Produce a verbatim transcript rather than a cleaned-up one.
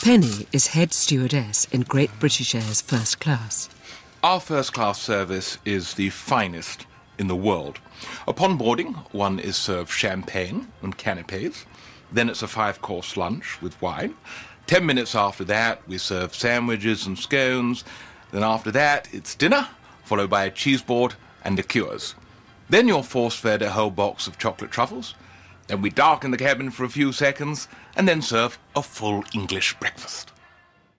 Penny is head stewardess in Great British Air's first class. Our first-class service is the finest in the world. Upon boarding, one is served champagne and canapes. Then it's a five-course lunch with wine. Ten minutes after that, we serve sandwiches and scones. Then after that, it's dinner, followed by a cheese board and liqueurs. Then you're force-fed a whole box of chocolate truffles. Then we darken the cabin for a few seconds and then serve a full English breakfast.